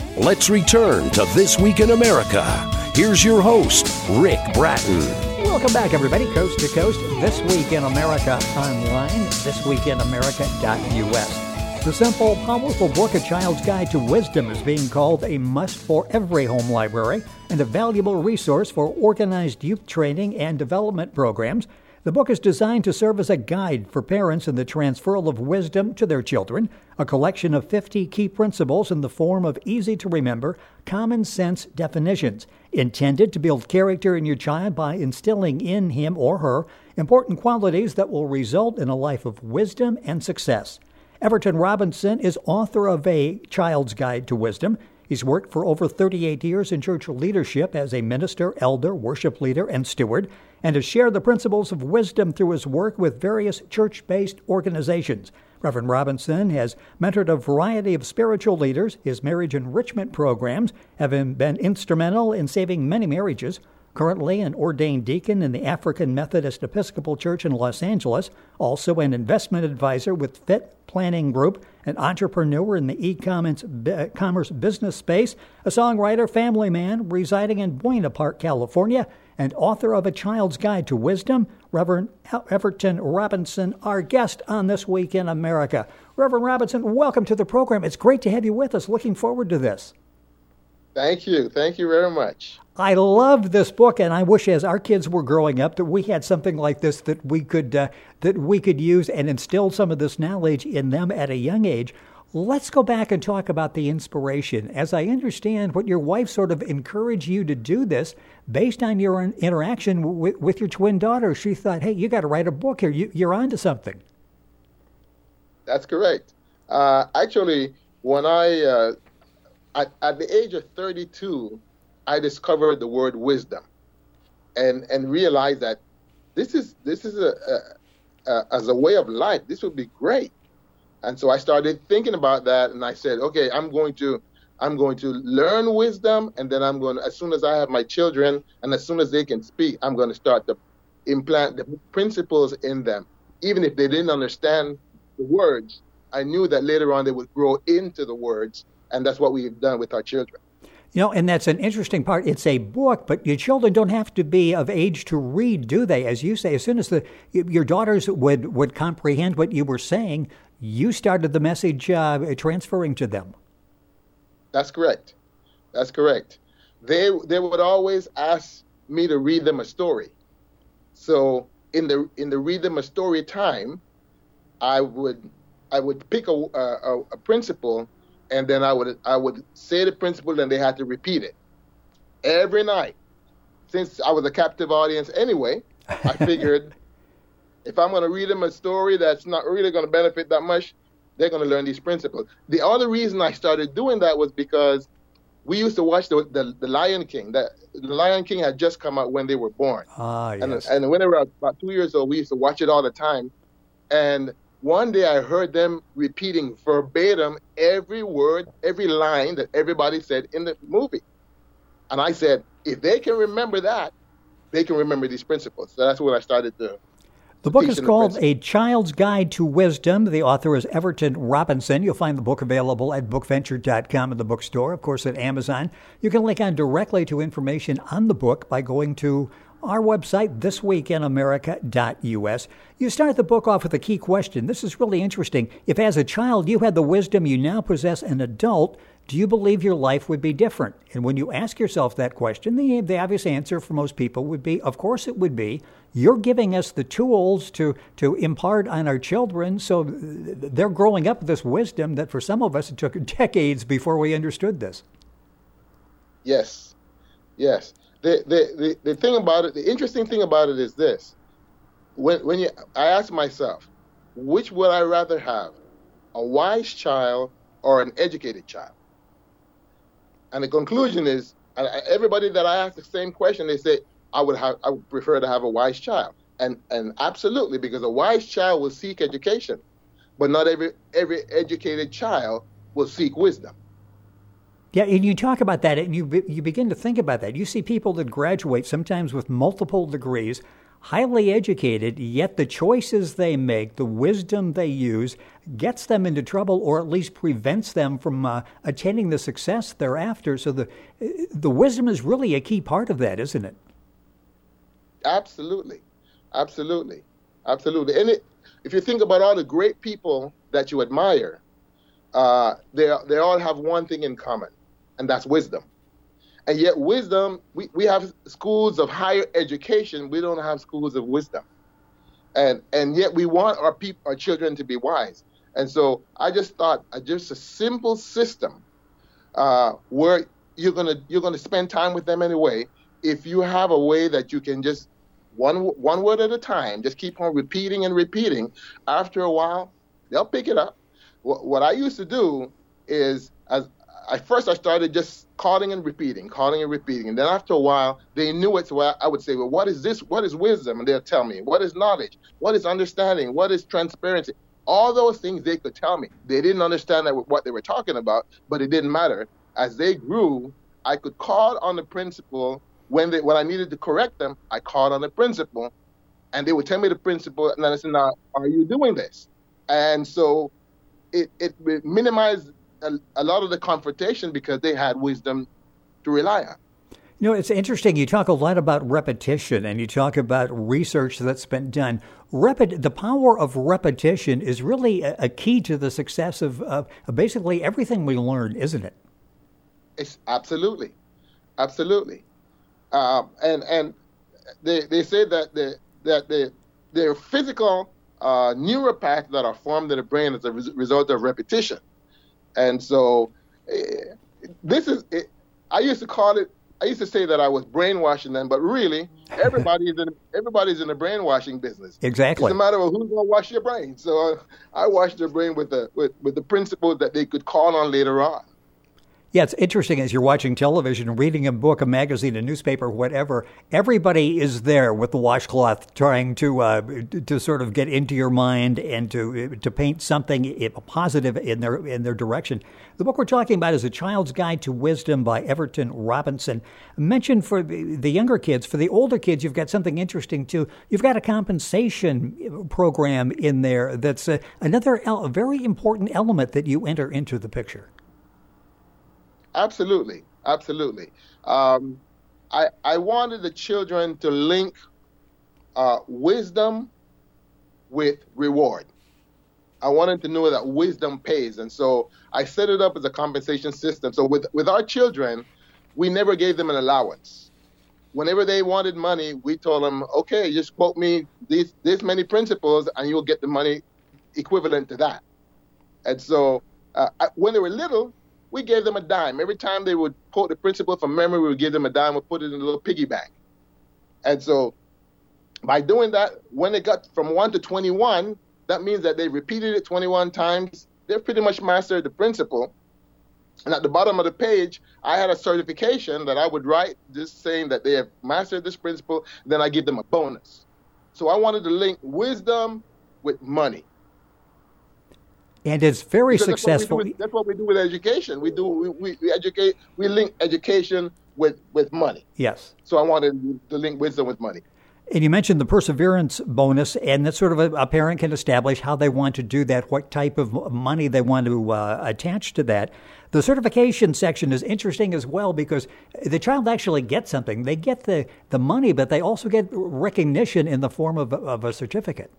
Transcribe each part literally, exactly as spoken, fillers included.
Let's return to This Week in America. Here's your host, Rick Bratton. Welcome back, everybody, coast to coast. This Week in America online, this week in america dot u s. The simple, powerful book, A Child's Guide to Wisdom, is being called a must for every home library and a valuable resource for organized youth training and development programs. The book is designed to serve as a guide for parents in the transferal of wisdom to their children, a collection of fifty key principles in the form of easy-to-remember, common-sense definitions, intended to build character in your child by instilling in him or her important qualities that will result in a life of wisdom and success. Everton Robinson is author of A Child's Guide to Wisdom. He's worked for over thirty-eight years in church leadership as a minister, elder, worship leader, and steward, and has shared the principles of wisdom through his work with various church-based organizations. Reverend Robinson has mentored a variety of spiritual leaders. His marriage enrichment programs have been instrumental in saving many marriages. Currently an ordained deacon in the African Methodist Episcopal Church in Los Angeles, also an investment advisor with Fit Planning Group, an entrepreneur in the e-commerce business space, a songwriter, family man residing in Buena Park, California, and author of A Child's Guide to Wisdom, Reverend Everton Robinson, our guest on This Week in America. Reverend Robinson, welcome to the program. It's great to have you with us. Looking forward to this. Thank you. Thank you very much. I love this book, and I wish, as our kids were growing up, that we had something like this that we could uh, that we could use and instill some of this knowledge in them at a young age. Let's go back and talk about the inspiration. As I understand, what your wife sort of encouraged you to do this based on your interaction with, with your twin daughter. She thought, hey, you got to write a book here. You, you're onto something. That's correct. Uh, actually, when I, uh, at, at the age of thirty-two, I discovered the word wisdom and, and realized that this is, this is a, a, a, as a way of life, this would be great. And so I started thinking about that, and I said, okay, I'm going to I'm going to learn wisdom, and then I'm going to, as soon as I have my children, and as soon as they can speak, I'm going to start to implant the principles in them. Even if they didn't understand the words, I knew that later on they would grow into the words, and that's what we've done with our children. You know, and that's an interesting part. It's a book, but your children don't have to be of age to read, do they? As you say, as soon as the your daughters would, would comprehend what you were saying, you started the message uh, transferring to them. That's correct. That's correct. They they would always ask me to read them a story. So in the in the read them a story time, I would I would pick a a, a principle, and then I would I would say the principle, and they had to repeat it every night. Since I was a captive audience anyway, I figured if I'm going to read them a story that's not really going to benefit that much, they're going to learn these principles. The other reason I started doing that was because we used to watch the the, the Lion King. The, the Lion King had just come out when they were born. Ah, yes. And, and when they were about two years old, we used to watch it all the time. And one day I heard them repeating verbatim every word, every line that everybody said in the movie. And I said, if they can remember that, they can remember these principles. So that's what I started to The book is called A Child's Guide to Wisdom. The author is Everton Robinson. You'll find the book available at book venture dot com in the bookstore, of course, at Amazon. You can link on directly to information on the book by going to our website, this week in america dot u s. You start the book off with a key question. This is really interesting. If as a child you had the wisdom you now possess an adult, do you believe your life would be different? And when you ask yourself that question, the, the obvious answer for most people would be, of course it would be. You're giving us the tools to, to impart on our children, so they're growing up with this wisdom that for some of us it took decades before we understood this. Yes, yes. The, the, the, the thing about it, the interesting thing about it is this. When, when you, I ask myself, which would I rather have, a wise child or an educated child? And the conclusion is, and everybody that I ask the same question, they say, I would have, I would prefer to have a wise child. And and absolutely, because a wise child will seek education, but not every every educated child will seek wisdom. Yeah, and you talk about that, and you you begin to think about that. You see people that graduate sometimes with multiple degrees. highly educated, yet the choices they make, the wisdom they use, gets them into trouble, or at least prevents them from uh, attaining the success they're after. So the the wisdom is really a key part of that, isn't it? Absolutely, absolutely, absolutely. And it, if you think about all the great people that you admire, uh, they they all have one thing in common, and that's wisdom. And yet wisdom, we, we have schools of higher education. We don't have schools of wisdom. And and yet we want our people, our children to be wise. And so I just thought uh, just a simple system uh, where you're gonna you're gonna spend time with them anyway. If you have a way that you can just one one word at a time, just keep on repeating and repeating. After a while, they'll pick it up. What, what I used to do is, as at first I started just calling and repeating, calling and repeating, and then after a while they knew it. So I would say, well, what is this? What is wisdom? And they'll tell me. What is knowledge? What is understanding? What is transparency? All those things they could tell me. They didn't understand that what they were talking about, but it didn't matter. As they grew, I could call on the principal when they when I needed to correct them. I called on the principal, and they would tell me the principal, and then I said, "Now, are you doing this?" And so it it minimized a, a lot of the confrontation because they had wisdom to rely on. You know, it's interesting. You talk a lot about repetition, and you talk about research that's been done. Repet- the power of repetition is really a, a key to the success of, of basically everything we learn, isn't it? It's absolutely, absolutely. Um, and and they they say that the that the there are physical uh, neuropaths that are formed in the brain as a res- result of repetition. And so uh, this is it, I used to call it. I used to say that I was brainwashing them, but really, everybody's in everybody's in the brainwashing business. Exactly. It's a matter of who's going to wash your brain. So uh, I washed their brain with the with, with the principles that they could call on later on. Yeah, it's interesting as you're watching television, reading a book, a magazine, a newspaper, whatever. Everybody is there with the washcloth, trying to uh, to sort of get into your mind and to to paint something positive in their in their direction. The book we're talking about is A Child's Guide to Wisdom by Everton Robinson. Mentioned for the younger kids, for the older kids, you've got something interesting too. You've got a compensation program in there that's a, another el- very important element that you enter into the picture. Absolutely, absolutely. Um, I I wanted the children to link uh, wisdom with reward. I wanted to know that wisdom pays, and so I set it up as a compensation system. So with with our children, we never gave them an allowance. Whenever they wanted money, we told them, "Okay, just quote me these this many principles, and you'll get the money equivalent to that." And so uh, when they were little, we gave them a dime. Every time they would quote the principle from memory, we would give them a dime. We'd put it in a little piggy bank. And so by doing that, when they got from one to twenty-one, that means that they repeated it twenty-one times. They've pretty much mastered the principle. And at the bottom of the page, I had a certification that I would write just saying that they have mastered this principle. Then I give them a bonus. So I wanted to link wisdom with money. And it's very because successful. That's what, with, that's what we do with education. We do we, we, we educate. We link education with, with money. Yes. So I wanted to link wisdom with money. And you mentioned the perseverance bonus, and that sort of a, a parent can establish how they want to do that, what type of money they want to uh, attach to that. The certification section is interesting as well because the child actually gets something. They get the, the money, but they also get recognition in the form of, of a certificate.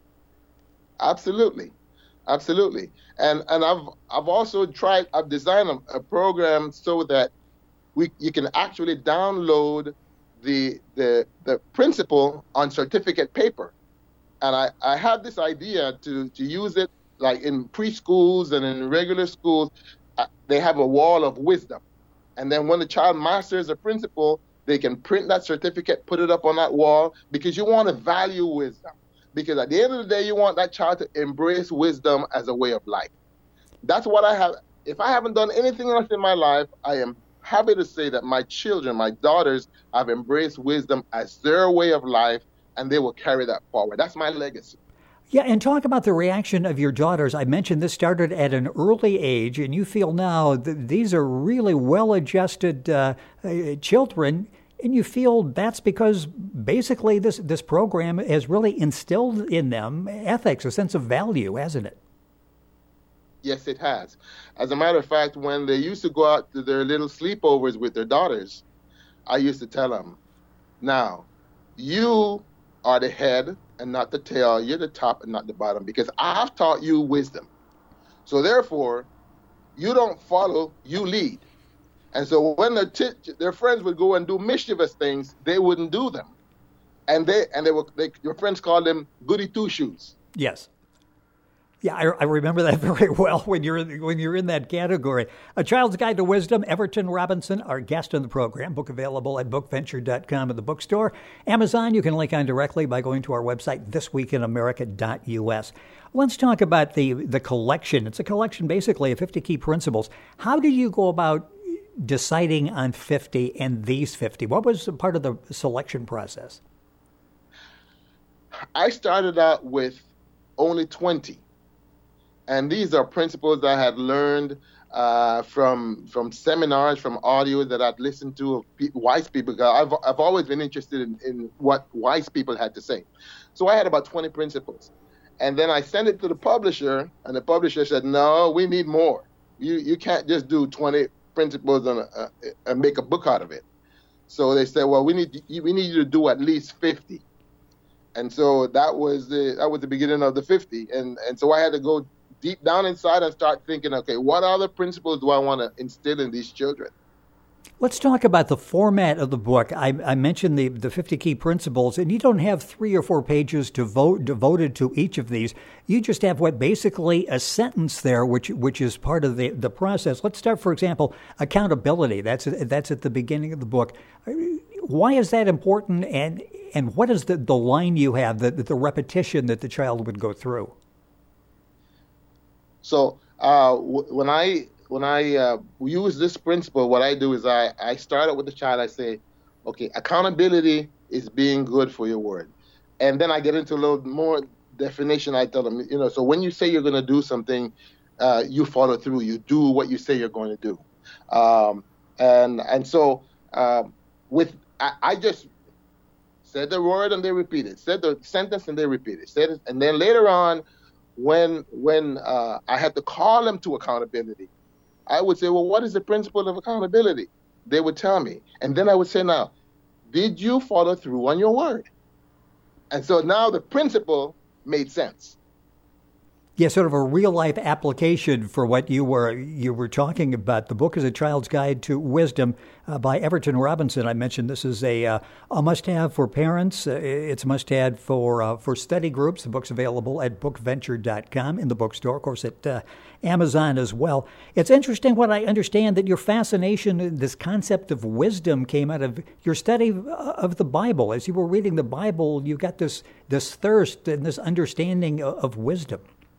Absolutely. Absolutely. And and I've I've also tried, I've designed a, a program so that we you can actually download the the the principle on certificate paper. And I, I had this idea to, to use it like in preschools and in regular schools. Uh, they have a wall of wisdom. And then when the child masters a principle, they can print that certificate, put it up on that wall, because you want to value wisdom. Because at the end of the day, you want that child to embrace wisdom as a way of life. That's what I have. If I haven't done anything else in my life, I am happy to say that my children, my daughters, have embraced wisdom as their way of life, and they will carry that forward. That's my legacy. Yeah, and talk about the reaction of your daughters. I mentioned this started at an early age, and you feel now that these are really well-adjusted uh, children. And you feel that's because basically this, this program has really instilled in them ethics, a sense of value, hasn't it? Yes, it has. As a matter of fact, when they used to go out to their little sleepovers with their daughters, I used to tell them, now, you are the head and not the tail. You're the top and not the bottom, because I've taught you wisdom. So therefore, you don't follow, you lead. And so when their, t- their friends would go and do mischievous things, they wouldn't do them. And they and they were they, your friends called them goody two shoes. Yes. Yeah, I, I remember that very well when you're in, when you're in that category. A Child's Guide to Wisdom, Everton Robinson, our guest on the program. Book available at book venture dot com in the bookstore. Amazon, you can link on directly by going to our website, this week in america dot u s. Let's talk about the, the collection. It's a collection basically of fifty key principles. How do you go about deciding on fifty and these fifty? What was part of the selection process? I started out with only twenty. And these are principles I had learned uh, from from seminars, from audios that I'd listened to of pe- wise people. Because I've I've always been interested in, in what wise people had to say. So I had about twenty principles, and then I sent it to the publisher, and the publisher said, "No, we need more. You you can't just do twenty principles and, uh, and make a book out of it." So they said, "Well, we need to, we need you to do at least fifty." And so that was the that was the beginning of the fifty, and and so I had to go deep down inside and start thinking, okay, what other principles do I want to instill in these children? Let's talk about the format of the book. I, I mentioned the, the fifty key principles, and you don't have three or four pages to vote, devoted to each of these. You just have what basically a sentence there, which which is part of the, the process. Let's start, for example, accountability. That's that's at the beginning of the book. Why is that important, and and what is the, the line you have, the, the repetition that the child would go through? So uh, w- when I when I uh, use this principle, what I do is I, I start out with the child. I say, okay, accountability is being good for your word. And then I get into a little more definition. I tell them, you know, so when you say you're going to do something, uh, you follow through. You do what you say you're going to do. Um, and and so uh, with I, I just said the word and they repeat it. Said the sentence and they repeat it. Said it, and then later on, when when uh, I had to call them to accountability, I would say, well, what is the principle of accountability? They would tell me. And then I would say, now, did you follow through on your word? And so now the principle made sense. Yeah, sort of a real-life application for what you were you were talking about. The book is A Child's Guide to Wisdom uh, by Everton Robinson. I mentioned this is a uh, a must-have for parents. Uh, it's a must-have for uh, for study groups. The book's available at book venture dot com in the bookstore, of course, at uh, Amazon as well. It's interesting what I understand that your fascination, this concept of wisdom, came out of your study of the Bible. As you were reading the Bible, you got this this thirst and this understanding of, of wisdom.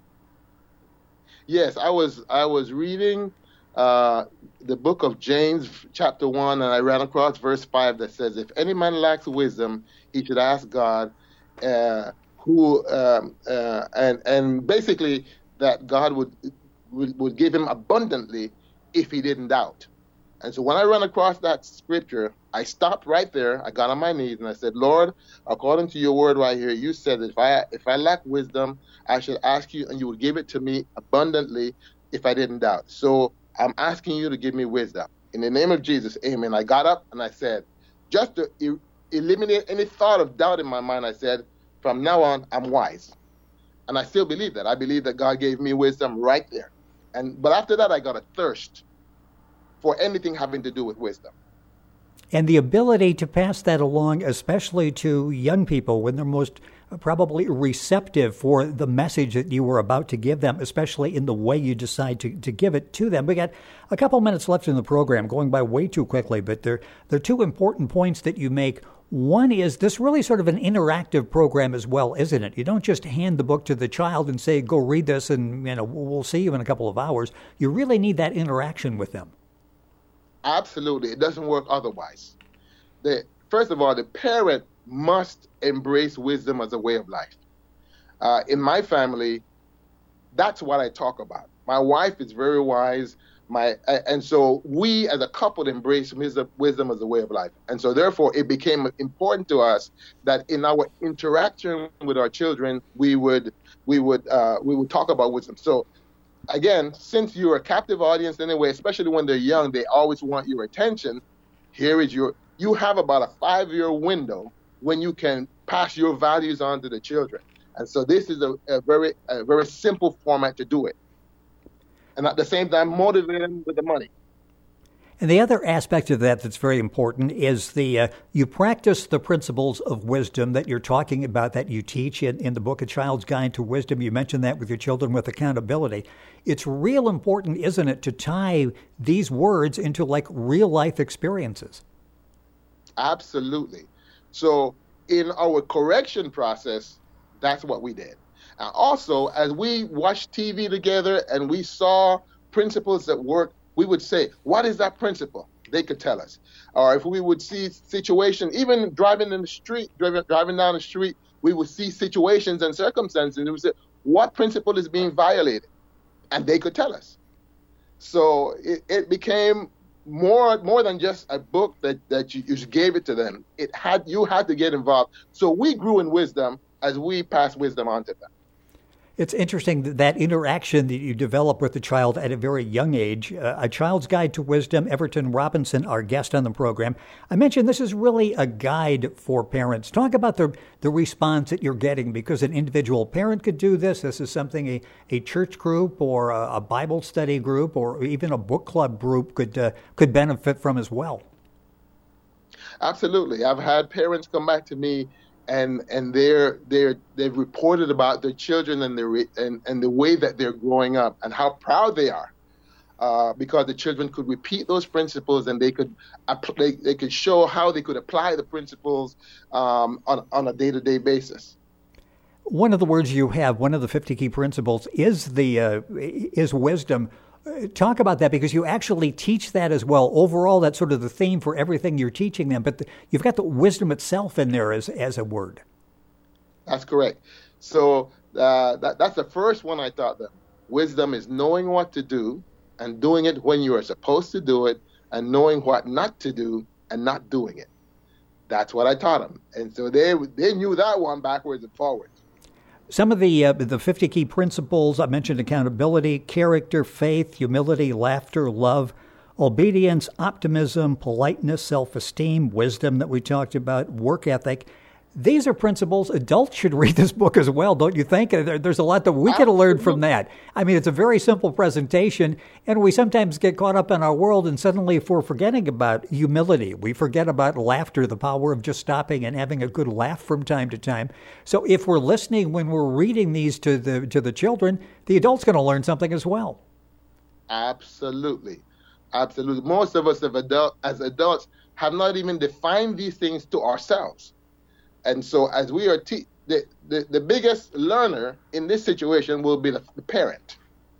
Yes, I was I was reading uh, the book of James, chapter one, and I ran across verse five that says, "If any man lacks wisdom, he should ask God, uh, who um, uh, and and basically that God would, would would give him abundantly if he didn't doubt." And so when I ran across that scripture, I stopped right there. I got on my knees and I said, "Lord, according to your word right here, you said that if I if I lack wisdom, I should ask you, and you would give it to me abundantly if I didn't doubt. So I'm asking you to give me wisdom. In the name of Jesus, amen." I got up and I said, just to e- eliminate any thought of doubt in my mind, I said, from now on, I'm wise. And I still believe that. I believe that God gave me wisdom right there. And but after that, I got a thirst for anything having to do with wisdom. And the ability to pass that along, especially to young people when they're most probably receptive for the message that you were about to give them, especially in the way you decide to, to give it to them. We got a couple minutes left in the program, going by way too quickly, but there, there are two important points that you make. One is this really sort of an interactive program as well, isn't it? You don't just hand the book to the child and say, go read this and you know we'll see you in a couple of hours. You really need that interaction with them. Absolutely. It doesn't work otherwise. The, first of all, the parent must embrace wisdom as a way of life. Uh, in my family, that's what I talk about. My wife is very wise. My and so we as a couple embrace wisdom, wisdom as a way of life, and so therefore it became important to us that in our interaction with our children, we would we would uh, we would talk about wisdom. So again, since you're a captive audience anyway, especially when they're young, they always want your attention. Here is your you have about a five-year window when you can pass your values on to the children, and so this is a, a very a very simple format to do it. And at the same time, motivate them with the money. And the other aspect of that that's very important is the uh, you practice the principles of wisdom that you're talking about, that you teach in, in the book, A Child's Guide to Wisdom. You mentioned that with your children with accountability. It's real important, isn't it, to tie these words into like real life experiences? Absolutely. So in our correction process, that's what we did. And also, as we watched T V together and we saw principles that work, we would say, what is that principle? They could tell us. Or if we would see situations, even driving in the street, driving, driving down the street, we would see situations and circumstances, and we would say, what principle is being violated? And they could tell us. So it, it became more more than just a book that, that you, you just gave it to them. It had you had to get involved. So we grew in wisdom as we passed wisdom on to them. It's interesting that, that interaction that you develop with the child at a very young age. Uh, A Child's Guide to Wisdom, Everton Robinson, our guest on the program. I mentioned this is really a guide for parents. Talk about the the response that you're getting, because an individual parent could do this. This is something a, a church group or a, a Bible study group or even a book club group could uh, could benefit from as well. Absolutely. I've had parents come back to me and and they're they're they've reported about their children and their and, and the way that they're growing up and how proud they are uh, because the children could repeat those principles and they could they, they could show how they could apply the principles um, on on a day-to-day basis. One of the words you have, one of the fifty key principles, is the uh, is wisdom. Talk about that, because you actually teach that as well. Overall, that's sort of the theme for everything you're teaching them. But the, you've got the wisdom itself in there as as a word. That's correct. So uh, that that's the first one I taught them. Wisdom is knowing what to do and doing it when you are supposed to do it, and knowing what not to do and not doing it. That's what I taught them, and so they they knew that one backwards and forwards. Some of the uh, the fifty key principles, I mentioned accountability, character, faith, humility, laughter, love, obedience, optimism, politeness, self-esteem, wisdom that we talked about, work ethic. These are principles. Adults should read this book as well, don't you think? There, there's a lot that we can learn from that. I mean, it's a very simple presentation, and we sometimes get caught up in our world, and suddenly if we're forgetting about humility, we forget about laughter, the power of just stopping and having a good laugh from time to time. So if we're listening when we're reading these to the to the children, the adult's going to learn something as well. Absolutely. Absolutely. Most of us have adult, as adults have not even defined these things to ourselves. And so as we are, te- the, the, the biggest learner in this situation will be the, the parent.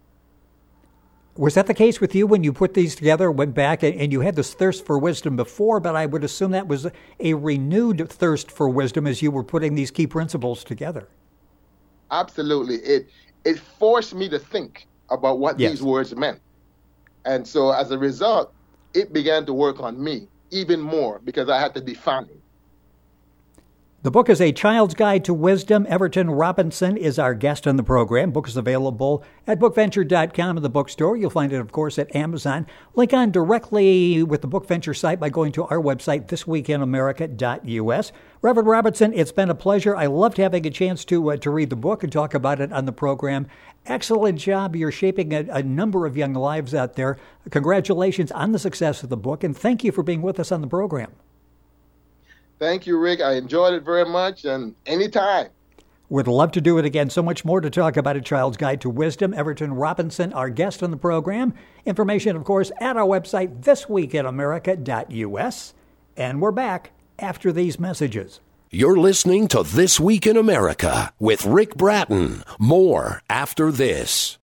Was that the case with you when you put these together, went back, and, and you had this thirst for wisdom before, but I would assume that was a renewed thirst for wisdom as you were putting these key principles together? Absolutely. It, it forced me to think about what yes. these words meant. And so as a result, it began to work on me even more because I had to define it. The book is A Child's Guide to Wisdom. Everton Robinson is our guest on the program. Book is available at book venture dot com in the bookstore. You'll find it, of course, at Amazon. Link on directly with the Book Venture site by going to our website, this week in america dot u s. Reverend Robinson, it's been a pleasure. I loved having a chance to uh, to read the book and talk about it on the program. Excellent job. You're shaping a, a number of young lives out there. Congratulations on the success of the book, and thank you for being with us on the program. Thank you, Rick. I enjoyed it very much, and anytime. Would love to do it again. So much more to talk about. A Child's Guide to Wisdom. Everton Robinson, our guest on the program. Information, of course, at our website, this week in america dot u s. And we're back after these messages. You're listening to This Week in America with Rick Bratton. More after this.